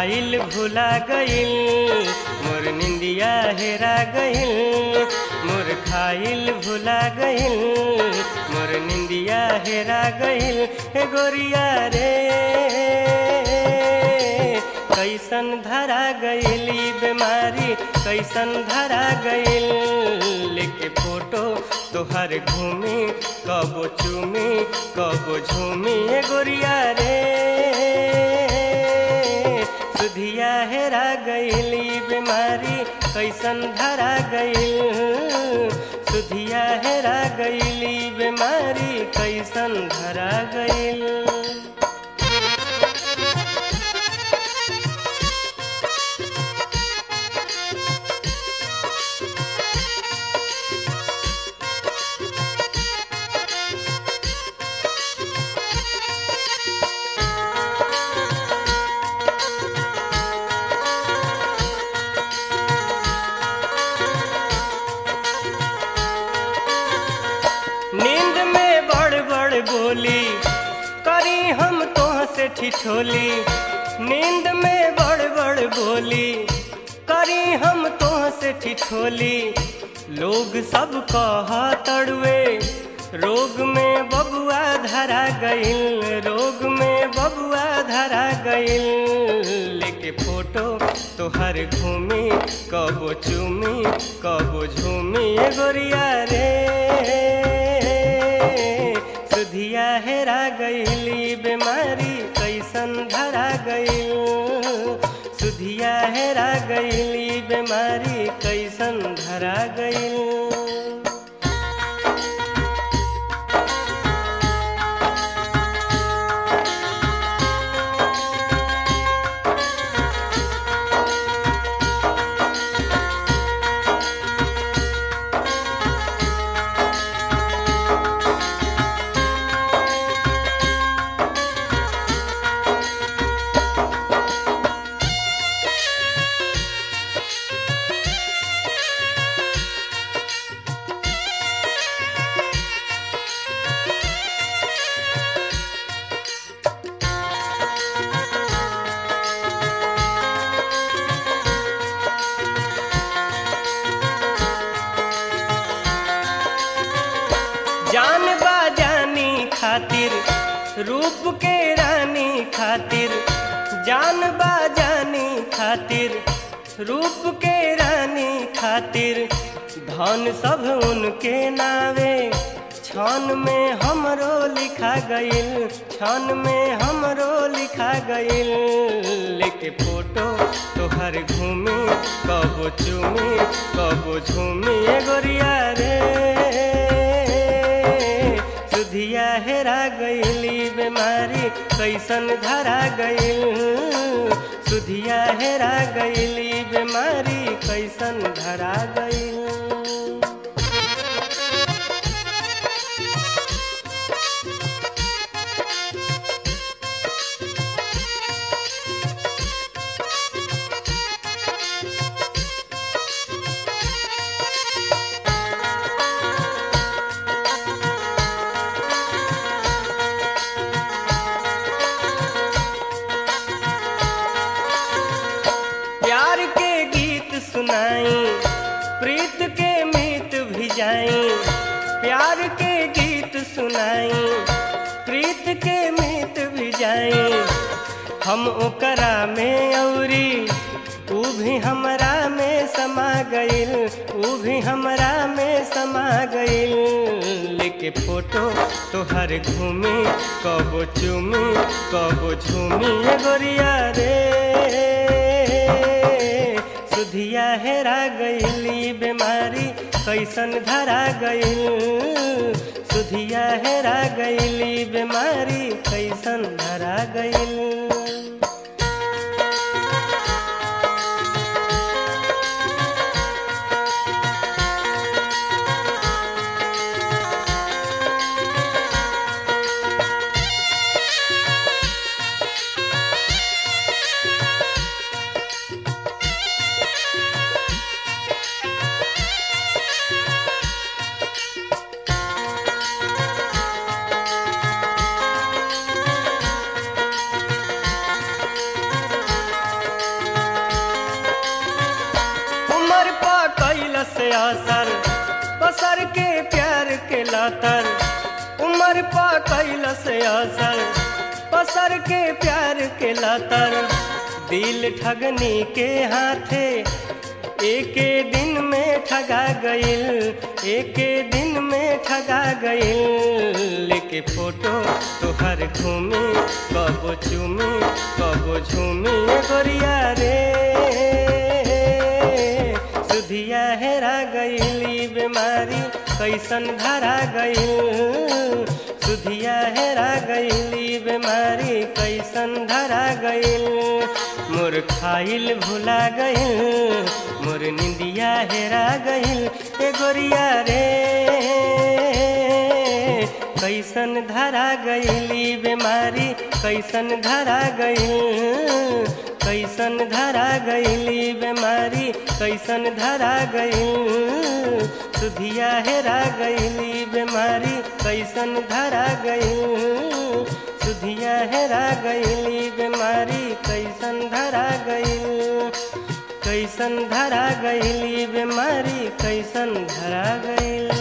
खाइल भुला गइल, मोर निंदिया हेरा गइल। मोर खाइल भुला गइल, मोर निंदिया हेरा गइल। हे गोरिया रे कैसन धरा गइली बीमारी, कैसन धरा गइल। लेके फोटो तोहर घूमी, कबो चूमी कबो झूमी। ए गोरिया रे सुधिया हेरा गइली बीमारी, कैसन धरा गइल। सुधिया हेरा गइली बीमारी, कैसन धरा गइल। नींद में बड़ बड़ बोली करी हम तोह से ठिठोली। नींद में बड़ बड़ बोली करी हम तोह से ठिठोली। लोग सब कहा तड़वे रोग में बबुआ धरा गइल, रोग में बबुआ धरा गइल। लेके फोटो तोहर घूमी, कबो चूमी कबो झूमी। ए गोरिया रे सुधिया हेरा गइली बीमारी, कैसन धरा गइल। सुधिया हेरा गइली बीमारी, कैसन धरा गइल। जान बाजानी खातिर रूप के रानी खातिर, जान बाजानी खातिर रूप के रानी खातिर। धन सब उनके नावे छान में हमरो लिखा गइल, छान में हमरो लिखा गइल। लेके फोटो तोहर घूमी, कबो चूमी कबो झूमी। ए गोरिया रे सुधिया हेरा गइली बीमारी, कैसन धरा गइल। सुधिया हेरा गइली बीमारी, कैसन धरा गइल। प्यार के गीत सुनाई, प्रीत के मीत भिजाई। प्यार के गीत सुनाई, प्रीत के मीत भिजाई। हम ओकरा में औरी ऊ भी हमरा में समा गइल, ऊ भी हमरा में समा गइल। लेके फोटो तोहर घूमी, कबो चूमी कबो झूमी। ए गोरिया रे सुधिया हेरा गइली बीमारी, कैसन धरा गइल। सुधिया हेरा गइली बीमारी, कैसन धरा गइल। लातर उमर पा कैलस असर पसर के प्यार के लातर दिल ठगनी के हाथे एके दिन में ठगा गइल एके दिन में ठगा गइल लेके फोटो तोहर घूमी कबो चूमी कबो झूमी गोरिया रे सुधिया हेरा गइली बीमारी कैसन धरा गइल सुधिया हेरा गइली बीमारी कैसन धरा गइल मोर खाइल भुला गइल मोर निंदिया हेरा गइल ए गोरिया रे कैसन धरा गइली बीमारी कैसन धरा गइल कैसन धरा गइली बीमारी कैसन धरा गइल सुधिया हेरा गइली बीमारी कैसन धरा गइल सुधिया हेरा गइली बीमारी कैसन धरा गइल कैसन धरा गइली बीमारी कैसन धरा गइल।